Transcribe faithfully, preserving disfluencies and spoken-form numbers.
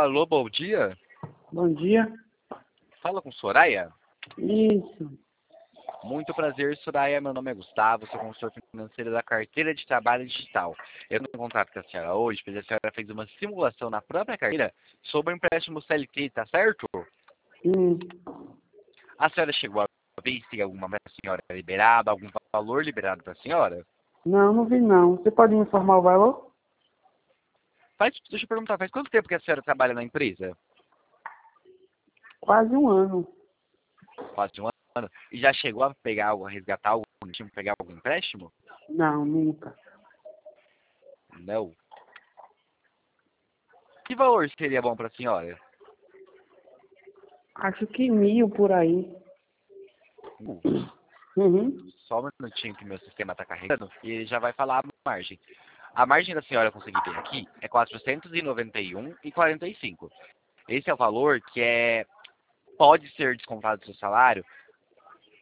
Alô, bom dia. Bom dia. Fala com Soraya. Isso. Muito prazer, Soraya. Meu nome é Gustavo, sou consultor financeiro da carteira de trabalho digital. Eu tenho contato com a senhora hoje, pois a senhora fez uma simulação na própria carteira sobre o empréstimo C L T, tá certo? Hum. A senhora chegou a ver se tem alguma para a senhora liberada, algum valor liberado para a senhora? Não, não vi não. Você pode me informar o valor? Faz, deixa eu perguntar, faz quanto tempo que a senhora trabalha na empresa? Quase um ano. Quase um ano. E já chegou a pegar algo, a resgatar algum time, pegar algum empréstimo? Não, nunca. Não. Que valor seria bom para a senhora? Acho que mil por aí. Uh, Uhum. só um minutinho que meu sistema está carregando e ele já vai falar a margem. A margem da senhora conseguir ver aqui é quatrocentos e noventa e um reais e quarenta e cinco centavos. Esse é o valor que é, pode ser descontado do seu salário